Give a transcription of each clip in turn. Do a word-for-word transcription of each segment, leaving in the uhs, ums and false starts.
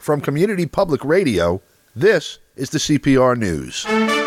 From Community Public Radio, this is the C P R News.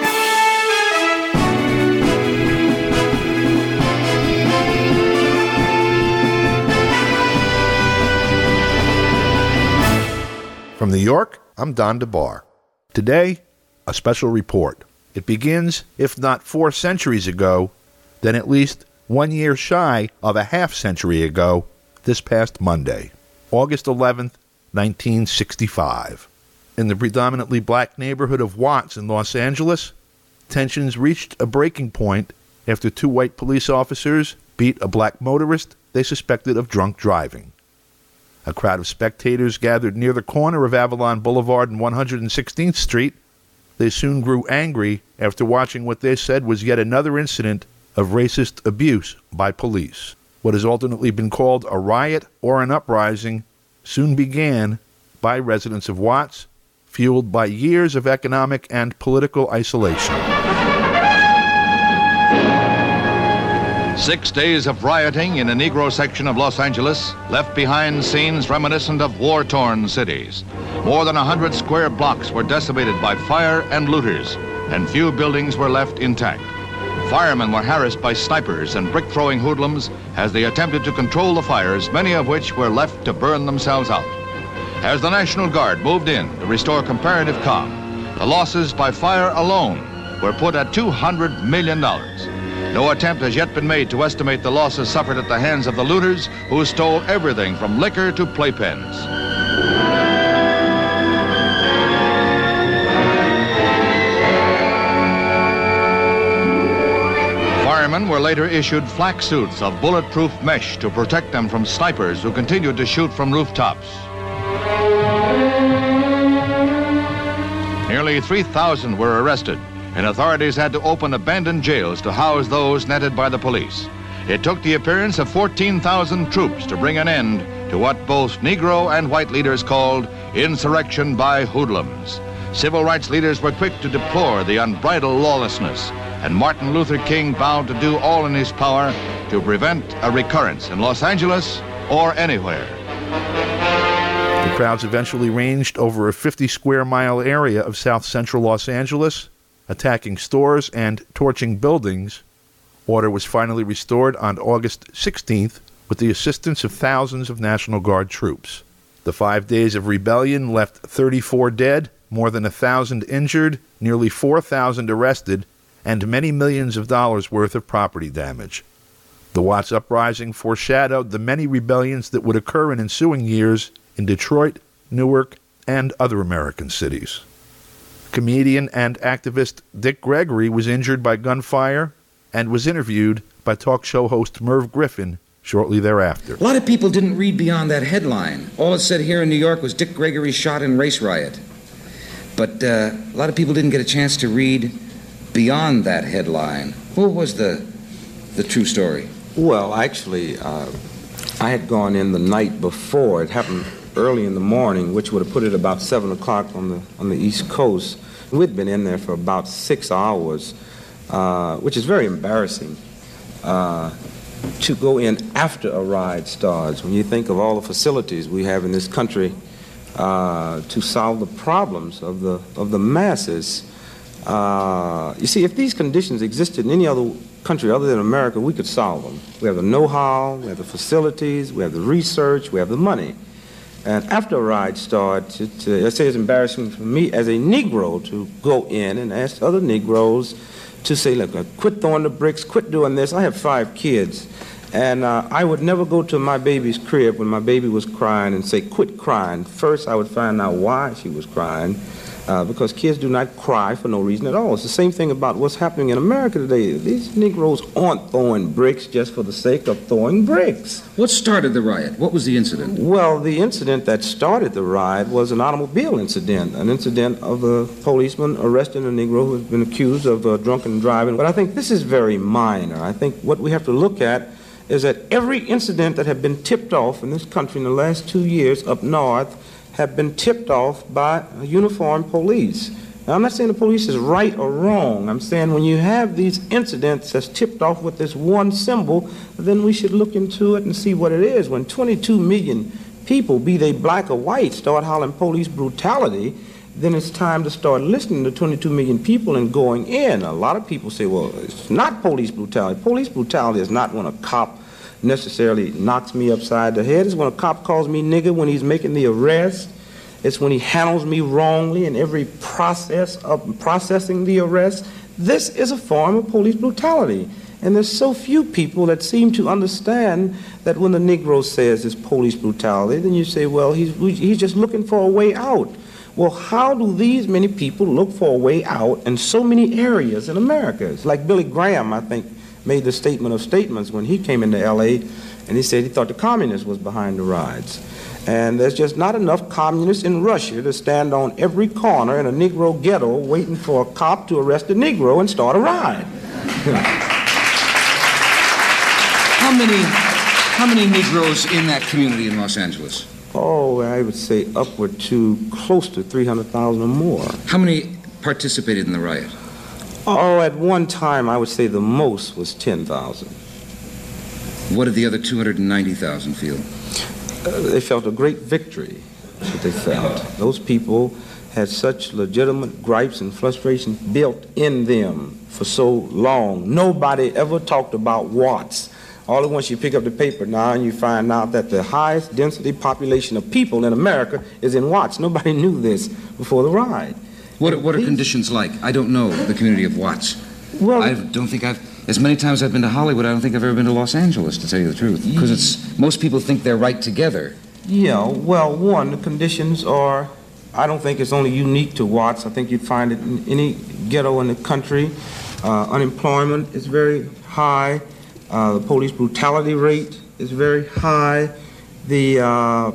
From New York, I'm Don DeBar. Today, a special report. It begins, if not four centuries ago, then at least one year shy of a half century ago, this past Monday, August eleventh, nineteen sixty-five. In the predominantly black neighborhood of Watts in Los Angeles, tensions reached a breaking point after two white police officers beat a black motorist they suspected of drunk driving. A crowd of spectators gathered near the corner of Avalon Boulevard and one hundred sixteenth Street. They soon grew angry after watching what they said was yet another incident of racist abuse by police. What has alternately been called a riot or an uprising soon began by residents of Watts, fueled by years of economic and political isolation. Six days of rioting in a Negro section of Los Angeles left behind scenes reminiscent of war-torn cities. More than a hundred square blocks were decimated by fire and looters, and few buildings were left intact. Firemen were harassed by snipers and brick-throwing hoodlums as they attempted to control the fires, many of which were left to burn themselves out. As the National Guard moved in to restore comparative calm, the losses by fire alone were put at two hundred million dollars. No attempt has yet been made to estimate the losses suffered at the hands of the looters who stole everything from liquor to playpens. Firemen were later issued flak suits of bulletproof mesh to protect them from snipers who continued to shoot from rooftops. Nearly three thousand were arrested, and authorities had to open abandoned jails to house those netted by the police. It took the appearance of fourteen thousand troops to bring an end to what both Negro and white leaders called insurrection by hoodlums. Civil rights leaders were quick to deplore the unbridled lawlessness, and Martin Luther King vowed to do all in his power to prevent a recurrence in Los Angeles or anywhere. The crowds eventually ranged over a fifty square mile area of south central Los Angeles, attacking stores and torching buildings. Order was finally restored on August sixteenth with the assistance of thousands of National Guard troops. The five days of rebellion left thirty-four dead, more than a thousand injured, nearly four thousand arrested, and many millions of dollars worth of property damage. The Watts uprising foreshadowed the many rebellions that would occur in ensuing years in Detroit, Newark, and other American cities. Comedian and activist Dick Gregory was injured by gunfire and was interviewed by talk show host Merv Griffin shortly thereafter. A lot of people didn't read beyond that headline. All it said here in New York was Dick Gregory shot in race riot. But uh, a lot of people didn't get a chance to read beyond that headline. What was the the true story? Well, actually, uh, I had gone in the night before. It happened early in the morning, which would have put it about seven o'clock on the on the East Coast. We'd been in there for about six hours, uh, which is very embarrassing uh, to go in after a riot starts. When you think of all the facilities we have in this country uh, to solve the problems of the of the masses, uh, you see, if these conditions existed in any other country other than America, we could solve them. We have the know-how, we have the facilities, we have the research, we have the money. And after a riot starts, it, uh, I say it's embarrassing for me as a Negro to go in and ask other Negroes to say, look, uh, quit throwing the bricks, quit doing this. I have five kids, and uh, I would never go to my baby's crib when my baby was crying and say, quit crying. First, I would find out why she was crying, uh, because kids do not cry for no reason at all. It's the same thing about what's happening in America today. These Negroes aren't throwing bricks just for the sake of throwing bricks. What started the riot? What was the incident? Well, the incident that started the riot was an automobile incident, an incident of a policeman arresting a Negro who has been accused of uh, drunken driving. But I think this is very minor. I think what we have to look at is that every incident that had been tipped off in this country in the last two years up north have been tipped off by uniformed police. Now, I'm not saying the police is right or wrong. I'm saying when you have these incidents that's tipped off with this one symbol, then we should look into it and see what it is. When twenty-two million people, be they black or white, start hollering police brutality, then it's time to start listening to twenty-two million people and going in. A lot of people say, well, it's not police brutality. Police brutality is not when a cop necessarily knocks me upside the head. It's when a cop calls me nigger when he's making the arrest. It's when he handles me wrongly in every process of processing the arrest. This is a form of police brutality. And there's so few people that seem to understand that when the Negro says it's police brutality, then you say, well, he's, he's just looking for a way out. Well, how do these many people look for a way out in so many areas in America? It's like Billy Graham, I think, made the statement of statements when he came into L A, and he said he thought the communists was behind the riots. And there's just not enough communists in Russia to stand on every corner in a Negro ghetto waiting for a cop to arrest a Negro and start a riot. How many, how many Negroes in that community in Los Angeles? Oh, I would say upward to close to three hundred thousand or more. How many participated in the riot? Oh, at one time, I would say the most was ten thousand. What did the other two hundred ninety thousand feel? Uh, they felt a great victory. That's what they felt. Those people had such legitimate gripes and frustrations built in them for so long. Nobody ever talked about Watts. All at once you pick up the paper now and you find out that the highest density population of people in America is in Watts. Nobody knew this before the riot. What, what are conditions like? I don't know the community of Watts. Well, I don't think I've, as many times I've been to Hollywood, I don't think I've ever been to Los Angeles, to tell you the truth. Because it's, most people think they're right together. Yeah, well, one, the conditions are, I don't think it's only unique to Watts. I think you'd find it in any ghetto in the country. Uh, unemployment is very high. Uh, the police brutality rate is very high. The uh,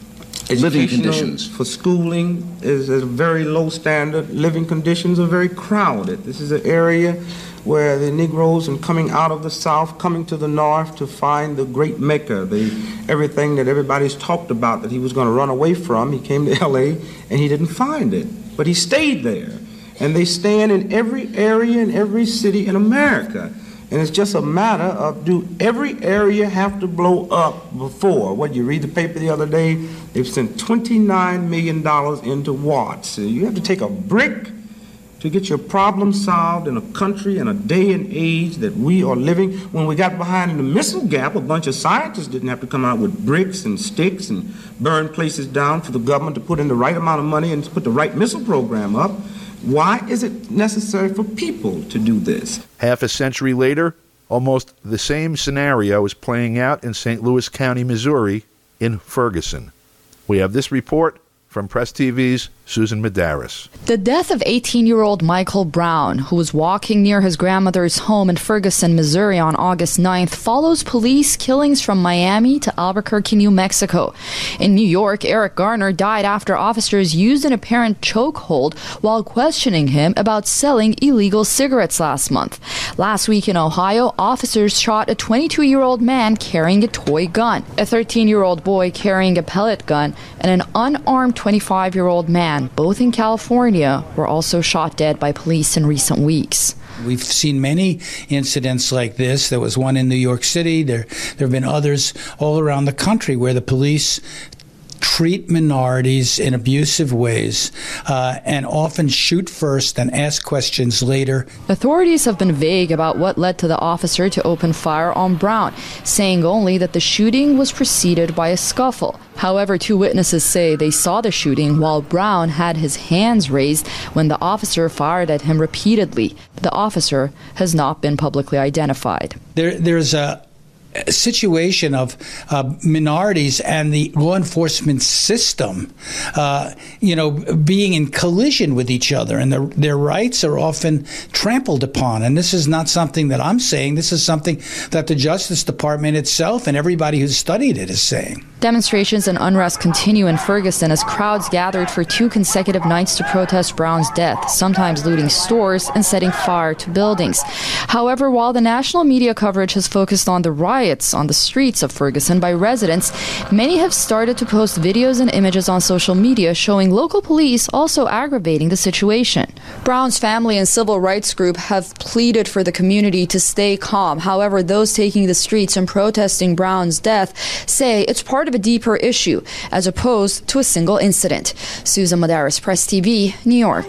living conditions for schooling is a very low standard. Living conditions are very crowded. This is an area where the Negroes and coming out of the South, coming to the North to find the great Mecca, the everything that everybody's talked about that he was going to run away from. He came to L A and he didn't find it, but he stayed there. And they stand in every area in every city in America. And it's just a matter of, do every area have to blow up before? What, you read the paper the other day, they've sent twenty-nine million dollars into Watts. So you have to take a brick to get your problem solved in a country and a day and age that we are living. When we got behind in the missile gap, a bunch of scientists didn't have to come out with bricks and sticks and burn places down for the government to put in the right amount of money and to put the right missile program up. Why is it necessary for people to do this? Half a century later, almost the same scenario is playing out in Saint Louis County, Missouri, in Ferguson. We have this report from Press T V's Susan Medeiros. The death of eighteen-year-old Michael Brown, who was walking near his grandmother's home in Ferguson, Missouri on August ninth, follows police killings from Miami to Albuquerque, New Mexico. In New York, Eric Garner died after officers used an apparent chokehold while questioning him about selling illegal cigarettes last month. Last week in Ohio, officers shot a twenty-two-year-old man carrying a toy gun, a thirteen-year-old boy carrying a pellet gun, and an unarmed twenty-five-year-old man, both in California, were also shot dead by police in recent weeks. We've seen many incidents like this. There was one in New York City. There, there have been others all around the country where the police treat minorities in abusive ways uh, and often shoot first and ask questions later. Authorities have been vague about what led to the officer to open fire on Brown, saying only that the shooting was preceded by a scuffle. However, two witnesses say they saw the shooting while Brown had his hands raised when the officer fired at him repeatedly. The officer has not been publicly identified. There, there's a situation of uh, minorities and the law enforcement system, uh, you know, being in collision with each other, and their, their rights are often trampled upon. And this is not something that I'm saying. This is something that the Justice Department itself and everybody who's studied it is saying. Demonstrations and unrest continue in Ferguson as crowds gathered for two consecutive nights to protest Brown's death, sometimes looting stores and setting fire to buildings. However, while the national media coverage has focused on the riots on the streets of Ferguson by residents, many have started to post videos and images on social media showing local police also aggravating the situation. Brown's family and civil rights group have pleaded for the community to stay calm. However, those taking the streets and protesting Brown's death say it's part of of a deeper issue as opposed to a single incident. Susan Madaris, Press T V, New York.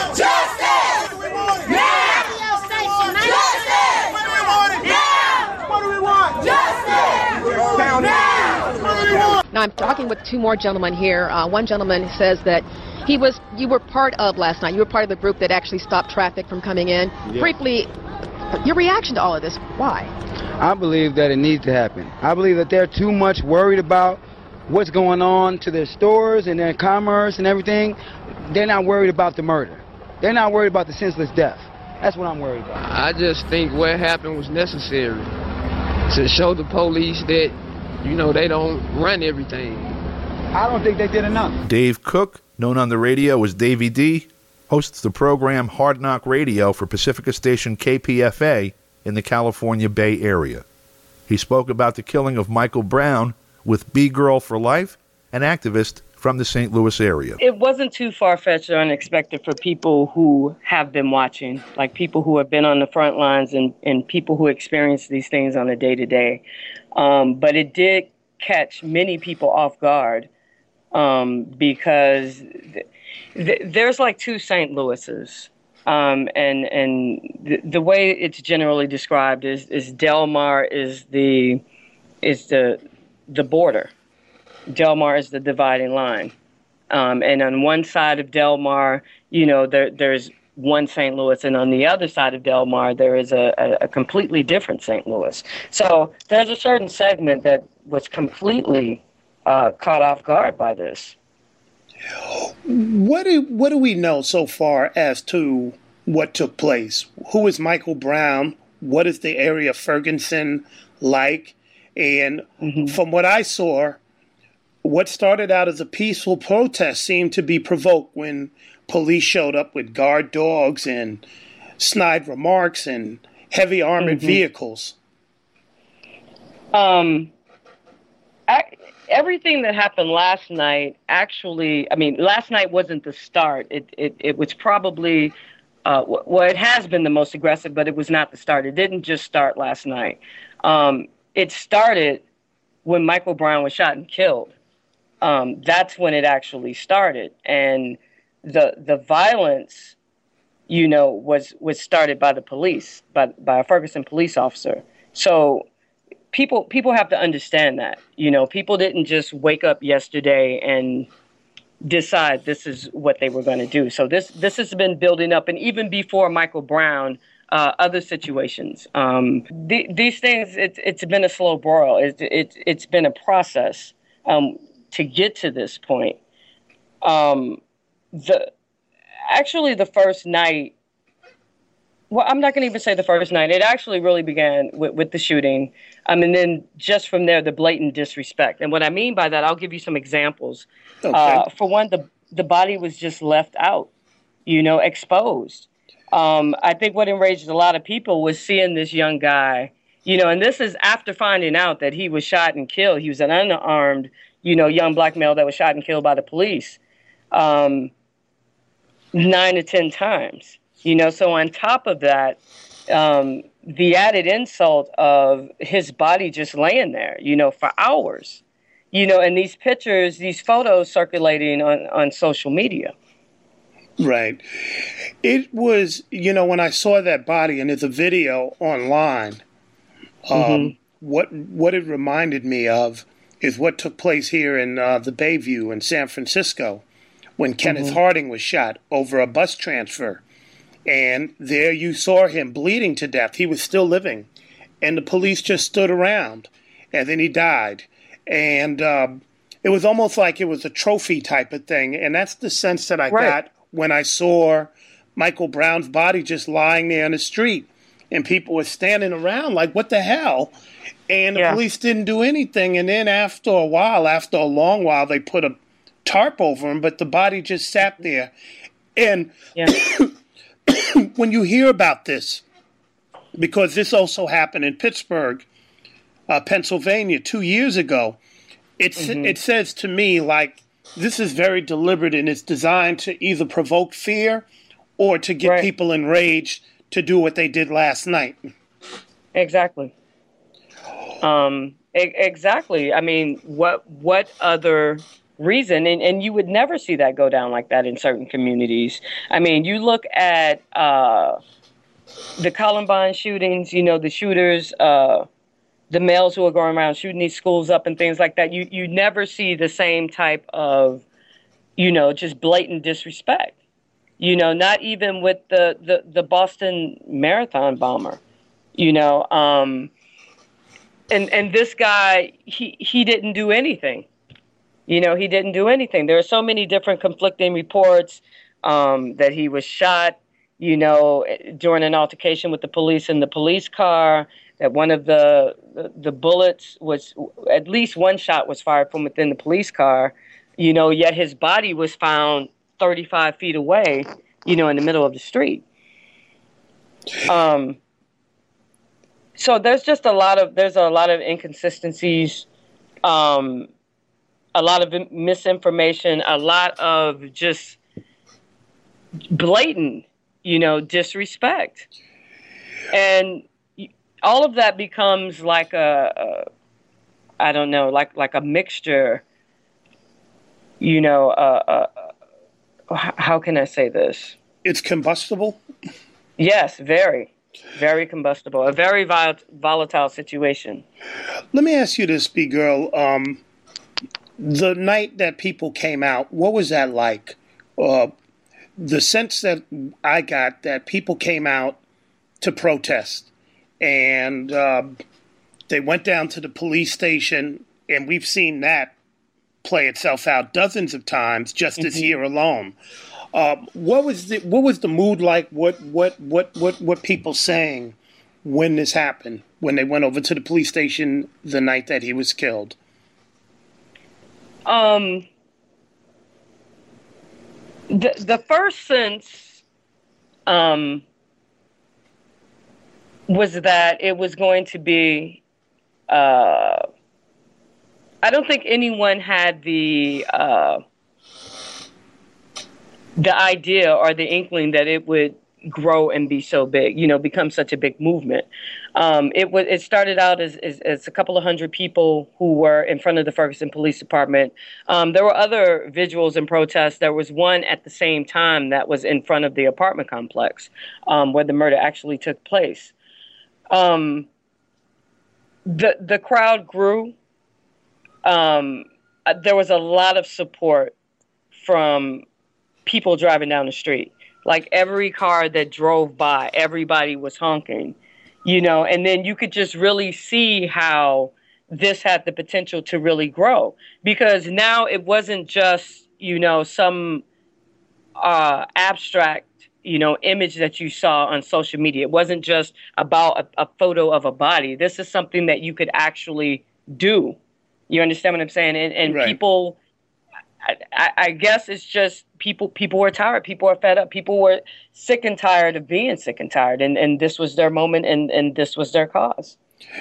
Now, I'm talking with two more gentlemen here. Uh, one gentleman says that he was, you were part of last night. You were part of the group that actually stopped traffic from coming in. Yeah. Briefly, your reaction to all of this, why? I believe that it needs to happen. I believe that they're too much worried about what's going on to their stores and their commerce and everything. They're not worried about the murder. They're not worried about the senseless death. That's what I'm worried about. I just think what happened was necessary to show the police that, you know, they don't run everything. I don't think they did enough. Dave Cook, known on the radio as Davey D, hosts the program Hard Knock Radio for Pacifica station K P F A in the California Bay Area. He spoke about the killing of Michael Brown with B-Girl for Life, an activist from the Saint Louis area. It wasn't too far-fetched or unexpected for people who have been watching, like people who have been on the front lines and, and people who experience these things on a day-to-day. Um, but it did catch many people off guard um, because th- th- there's like two Saint Louises. Um, and and the, the way it's generally described is, is Del Mar is the is the the border. Del Mar is the dividing line. Um, and on one side of Del Mar, you know, there there's one Saint Louis, and on the other side of Del Mar, there is a, a, a completely different Saint Louis. So there's a certain segment that was completely uh, caught off guard by this. What do, what do we know so far as to what took place? Who is Michael Brown? What is the area of Ferguson like? And mm-hmm. from what I saw, what started out as a peaceful protest seemed to be provoked when police showed up with guard dogs and snide remarks and heavy armored mm-hmm. vehicles. Um, I, everything that happened last night, actually, I mean, last night wasn't the start. It it, it was probably, uh, well, it has been the most aggressive, but it was not the start. It didn't just start last night. Um, it started when Michael Brown was shot and killed. Um, that's when it actually started. And the the violence, you know, was, was started by the police, by by a Ferguson police officer. So people people have to understand that. You know, people didn't just wake up yesterday and decide this is what they were going to do. So this this has been building up, and even before Michael Brown, uh, other situations. Um, th- these things, it's it's been a slow broil. It's it's it's been a process um, to get to this point. Um, the actually the first night. Well, I'm not going to even say the first night. It actually really began with, with the shooting. Um, and then just from there, the blatant disrespect. And what I mean by that, I'll give you some examples. Okay. Uh, for one, the the body was just left out, you know, exposed. Um, I think what enraged a lot of people was seeing this young guy, you know, and this is after finding out that he was shot and killed. He was an unarmed, you know, young black male that was shot and killed by the police um, nine to ten times. You know, so on top of that, um, the added insult of his body just laying there, you know, for hours, you know, and these pictures, these photos circulating on, on social media. Right. It was, you know, when I saw that body, and there's a video online, um, mm-hmm. what what it reminded me of is what took place here in uh, the Bayview in San Francisco when Kenneth mm-hmm. Harding was shot over a bus transfer. And there you saw him bleeding to death. He was still living. And the police just stood around. And then he died. And um, it was almost like it was a trophy type of thing. And that's the sense that I right. got when I saw Michael Brown's body just lying there in the street. And people were standing around like, what the hell? And the yeah. police didn't do anything. And then after a while, after a long while, they put a tarp over him. But the body just sat there. And... Yeah. When you hear about this, because this also happened in Pittsburgh, uh, Pennsylvania, two years ago, it's, mm-hmm. it says to me like this is very deliberate and it's designed to either provoke fear or to get right. people enraged to do what they did last night. Exactly. Um, E- exactly. I mean, what what other reason? And, and you would never see that go down like that in certain communities. I mean, you look at uh, the Columbine shootings, you know, the shooters, uh, the males who are going around shooting these schools up and things like that. You, you never see the same type of, you know, just blatant disrespect. You know, not even with the, the, the Boston Marathon bomber, you know. Um, and, and this guy, he, he didn't do anything. You know, he didn't do anything. There are so many different conflicting reports um, that he was shot, you know, during an altercation with the police in the police car, that one of the, the, the bullets was, at least one shot was fired from within the police car, you know, yet his body was found thirty-five feet away, you know, in the middle of the street. Um, so there's just a lot of, there's a lot of inconsistencies, um, a lot of misinformation, a lot of just blatant, you know, disrespect. And all of that becomes like a, a I don't know, like, like a mixture, you know, uh, uh, how can I say this? It's combustible? Yes, very, very combustible. A very vol- volatile situation. Let me ask you this, B-Girl. Um, the night that people came out, what was that like? Uh, the sense that I got that people came out to protest, and uh, they went down to the police station, and we've seen that play itself out dozens of times just this year alone. Uh, what was the what was the mood like? What what what what what people saying when this happened? When they went over to the police station the night that he was killed? Um, the the first sense, um, was that it was going to be. Uh, I don't think anyone had the uh, the idea or the inkling that it would grow and be so big, you know, become such a big movement. Um, it was. It started out as, as, as a couple of hundred people who were in front of the Ferguson Police Department. Um, there were other vigils and protests. There was one at the same time that was in front of the apartment complex um, where the murder actually took place. Um, the the crowd grew. Um, there was a lot of support from people driving down the street. Like every car that drove by, everybody was honking, you know, and then you could just really see how this had the potential to really grow, because now it wasn't just, you know, some uh, abstract, you know, image that you saw on social media. It wasn't just about a, a photo of a body. This is something that you could actually do. You understand what I'm saying? And, and right. people, I, I guess it's just people, people were tired. People were fed up. People were sick and tired of being sick and tired. And, and this was their moment, and, and this was their cause.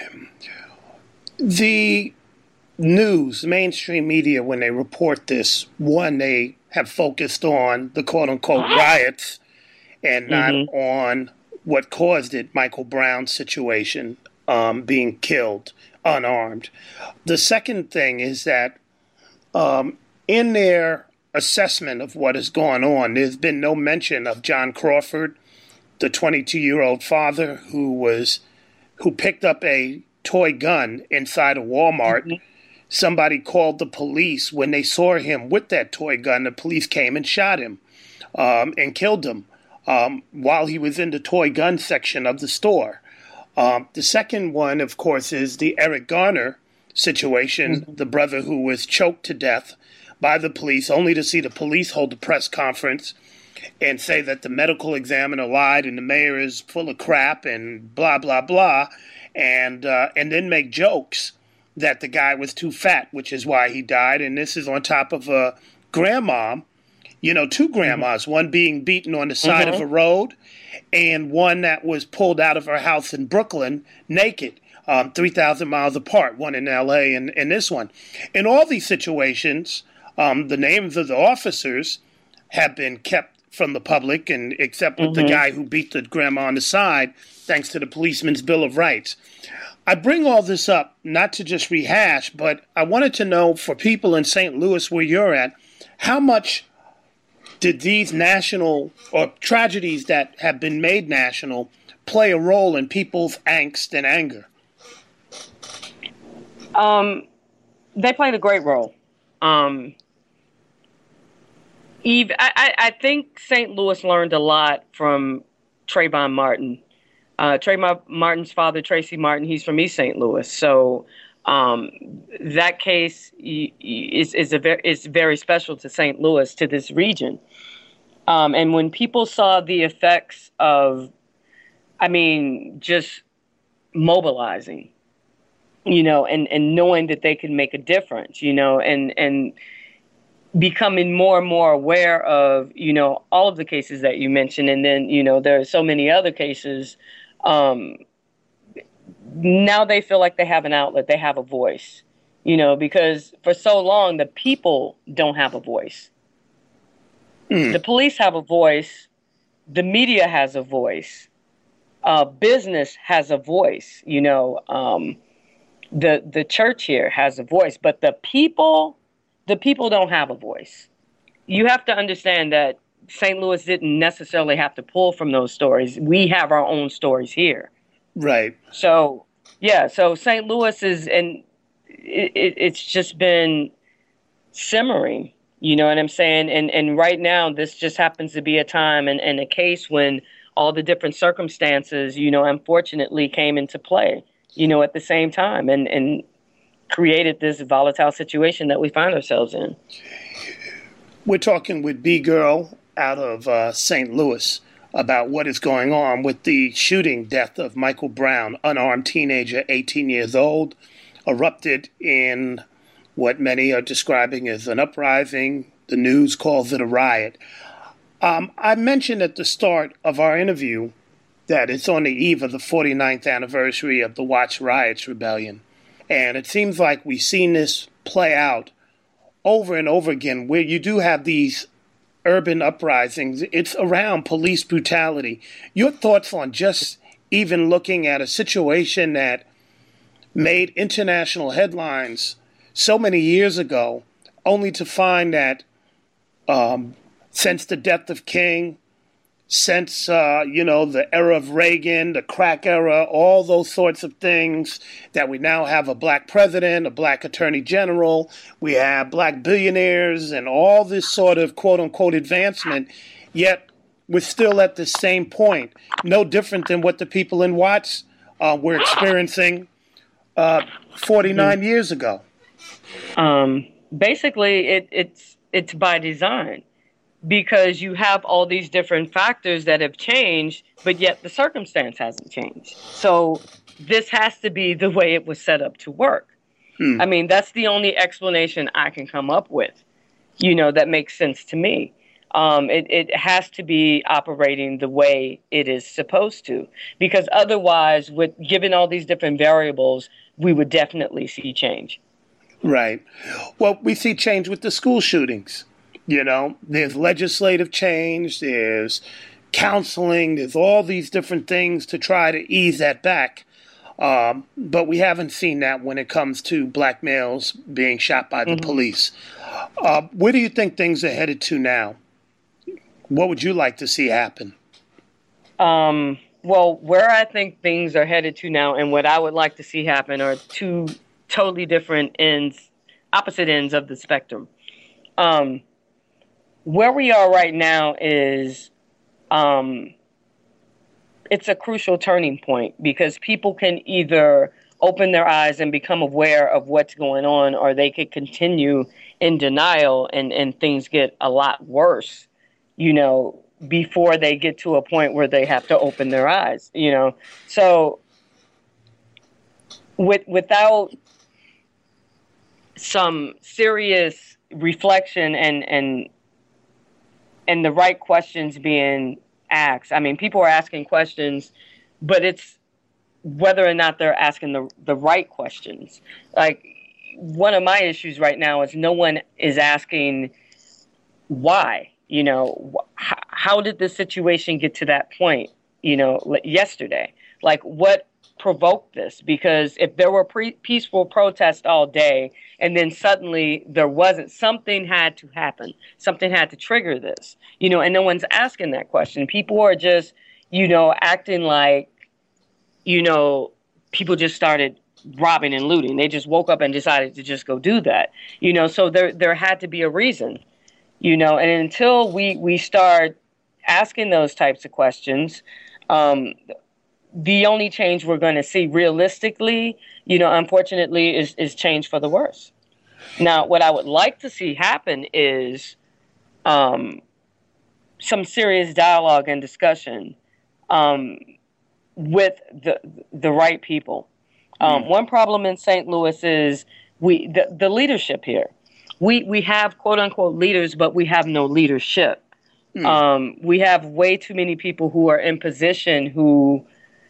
The news, mainstream media, when they report this, one, they have focused on the quote-unquote riots and not mm-hmm. on what caused it, Michael Brown's situation, um, being killed unarmed. The second thing is that um, in their assessment of what has gone on, there's been no mention of John Crawford, the twenty-two-year-old father who was who picked up a toy gun inside a Walmart. Mm-hmm. Somebody called the police. When they saw him with that toy gun, the police came and shot him um, and killed him um, while he was in the toy gun section of the store. Um, the second one, of course, is the Eric Garner situation, mm-hmm. the brother who was choked to death by the police, only to see the police hold a press conference and say that the medical examiner lied and the mayor is full of crap and blah, blah, blah, and uh, and then make jokes that the guy was too fat, which is why he died. And this is on top of a grandma, you know, two grandmas, mm-hmm. one being beaten on the side mm-hmm. of a road and one that was pulled out of her house in Brooklyn naked, um, three thousand miles apart, one in L A and, and this one. In all these situations, um, the names of the officers have been kept from the public, and except with mm-hmm. the guy who beat the grandma on the side, thanks to the Policeman's Bill of Rights. I bring all this up not to just rehash, but I wanted to know for people in Saint Louis where you're at, how much did these national or tragedies that have been made national play a role in people's angst and anger? Um, they played a great role. Um, Eve, I, I think Saint Louis learned a lot from Trayvon Martin. Uh, Trayvon Martin's father, Tracy Martin, he's from East Saint Louis. So um, that case is is a very is very special to Saint Louis, to this region. Um, and when people saw the effects of, I mean, just mobilizing, you know, and, and knowing that they can make a difference, you know, and and becoming more and more aware of, you know, all of the cases that you mentioned. And then, you know, there are so many other cases. Um, now they feel like they have an outlet, they have a voice, you know, because for so long, the people don't have a voice. Mm. The police have a voice. The media has a voice. Uh, business has a voice, you know, um, the, the church here has a voice, but the people, the people don't have a voice. You have to understand that Saint Louis didn't necessarily have to pull from those stories. We have our own stories here. Right. So, yeah, so Saint Louis is, and it, it, it's just been simmering, you know what I'm saying? And and right now, this just happens to be a time and, and a case when all the different circumstances, you know, unfortunately came into play, you know, at the same time and, and created this volatile situation that we find ourselves in. We're talking with B-Girl out of uh, Saint Louis about what is going on with the shooting death of Michael Brown, unarmed teenager, eighteen years old, erupted in what many are describing as an uprising. The news calls it a riot. Um, I mentioned at the start of our interview that it's on the eve of the forty-ninth anniversary of the Watts Riots Rebellion. And it seems like we've seen this play out over and over again, where you do have these urban uprisings. It's around police brutality. Your thoughts on just even looking at a situation that made international headlines so many years ago, only to find that um, since the death of King, since, uh, you know, the era of Reagan, the crack era, all those sorts of things, that we now have a black president, a black attorney general, we have black billionaires and all this sort of quote-unquote advancement, yet we're still at the same point, no different than what the people in Watts uh, were experiencing uh, forty-nine mm-hmm. years ago. Um, basically, it, it's it's by design. Because you have all these different factors that have changed, but yet the circumstance hasn't changed. So this has to be the way it was set up to work. Hmm. I mean, that's the only explanation I can come up with, you know, that makes sense to me. Um, it, it has to be operating the way it is supposed to, because otherwise, with given all these different variables, we would definitely see change. Right. Well, we see change with the school shootings. You know, there's legislative change, there's counseling, there's all these different things to try to ease that back. Um, but we haven't seen that when it comes to black males being shot by the mm-hmm. police. Uh, where do you think things are headed to now? What would you like to see happen? Um, well, where I think things are headed to now and what I would like to see happen are two totally different ends, opposite ends of the spectrum. Um, Where we are right now is, um, it's a crucial turning point because people can either open their eyes and become aware of what's going on, or they could continue in denial and, and things get a lot worse, you know, before they get to a point where they have to open their eyes, you know. So with, without some serious reflection and, and and the right questions being asked. I mean, people are asking questions, but it's whether or not they're asking the the right questions. Like, one of my issues right now is no one is asking why, you know, wh- how did this situation get to that point, you know, yesterday? Like, what provoked this, because if there were pre- peaceful protests all day and then suddenly there wasn't, something had to happen. Something had to trigger this, you know, and no one's asking that question. People are just, you know, acting like, you know, people just started robbing and looting. They just woke up and decided to just go do that, you know, so there there had to be a reason, you know, and until we, we start asking those types of questions, um, the only change we're going to see realistically, you know, unfortunately, is, is change for the worse. Now, what I would like to see happen is um, some serious dialogue and discussion um, with the the right people. Um, mm. One problem in Saint Louis is we the, the leadership here. We we have quote unquote leaders, but we have no leadership. Mm. Um, we have way too many people who are in position who,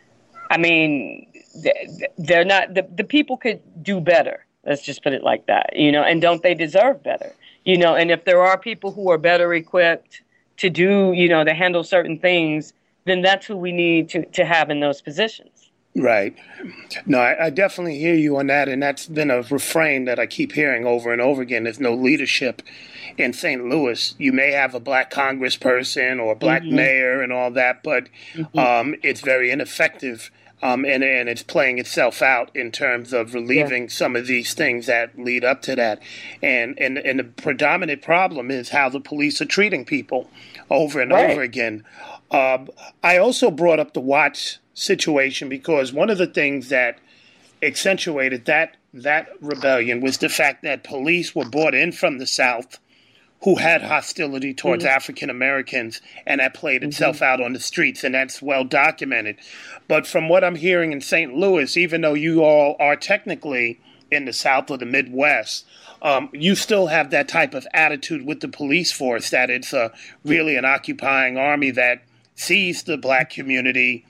I mean, they're not, the, the people could do better. Let's just put it like that, you know, and don't they deserve better? You know, and if there are people who are better equipped to do, you know, to handle certain things, then that's who we need to, to have in those positions. Right. No, I, I definitely hear you on that. And that's been a refrain that I keep hearing over and over again. There's no leadership in Saint Louis. You may have a black congressperson or a black mm-hmm. mayor and all that, but mm-hmm. um, it's very ineffective. Um, and, and it's playing itself out in terms of relieving yeah. some of these things that lead up to that. And, and, and the predominant problem is how the police are treating people over and right. over again. Um, I also brought up the Watts situation because one of the things that accentuated that that rebellion was the fact that police were brought in from the South who had hostility towards mm-hmm. African Americans, and that played itself mm-hmm. out on the streets, and that's well documented. But from what I'm hearing in Saint Louis, even though you all are technically in the South or the Midwest, um, you still have that type of attitude with the police force, that it's a, really an occupying army that sees the black community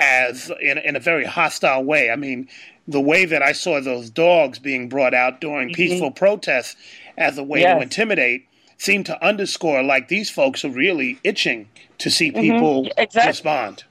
as in, in a very hostile way. I mean, the way that I saw those dogs being brought out during mm-hmm. peaceful protests as a way yes. to intimidate seem to underscore like these folks are really itching to see people mm-hmm. exactly. respond.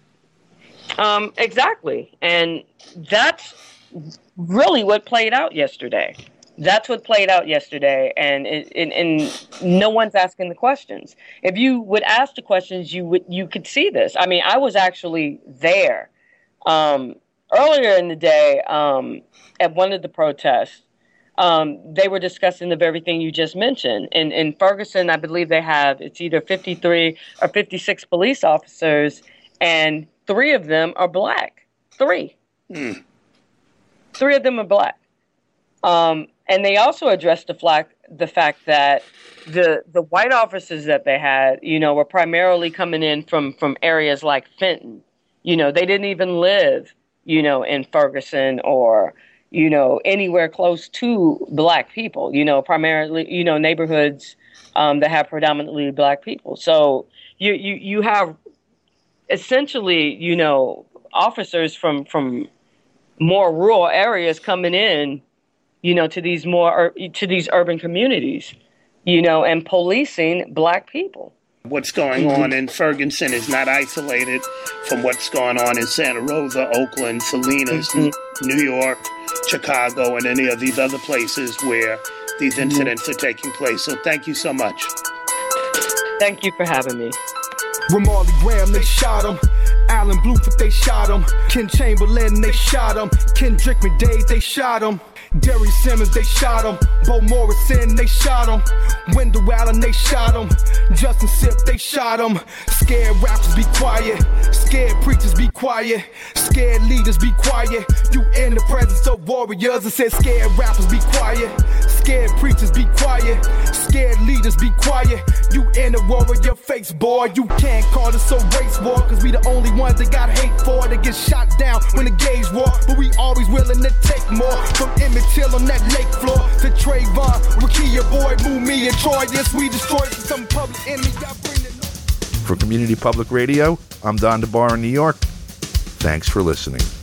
Um, exactly. And that's really what played out yesterday. That's what played out yesterday. And, it, and, and no one's asking the questions. If you would ask the questions, you would, you could see this. I mean, I was actually there um, earlier in the day um, at one of the protests. Um, they were discussing the very thing you just mentioned. In, in Ferguson, I believe they have, it's either fifty-three or fifty-six police officers, and three of them are black. Three. Mm. Three of them are black. Um, and they also addressed the, flag, the fact that the the white officers that they had, you know, were primarily coming in from, from areas like Fenton. You know, they didn't even live, you know, in Ferguson or you know, anywhere close to black people, you know, primarily, you know, neighborhoods um, that have predominantly black people. So you, you, you have essentially, you know, officers from, from more rural areas coming in, you know, to these more, to these urban communities, you know, and policing black people. What's going on in Ferguson is not isolated from what's going on in Santa Rosa, Oakland, Salinas, mm-hmm. New York, Chicago, and any of these other places where these incidents mm-hmm. are taking place. So thank you so much. Thank you for having me. Ramarley Graham, they shot him. Alan Bluefoot, they shot him. Ken Chamberlain, they shot him. Kendrick McDade, they shot him. Derry Simmons, they shot him. Bo Morrison, they shot him. Wendell Allen, they shot him. Justin Sip, they shot him. Scared rappers, be quiet. Scared preachers, be quiet. Scared leaders, be quiet. You in the presence of warriors. It said scared rappers, be quiet. Scared preachers, be quiet. Scared leaders, be quiet. You in the warrior face, boy. You can't call this a race war, cause we the only ones that got hate for. That get shot down when the gauge war. But we always willing to take more. From Emmett Till on that lake floor to Trayvon, Rakia Boy, Mumi, and Troy. Yes, we destroyed some public enemy. For Community Public Radio, I'm Don DeBar in New York. Thanks for listening.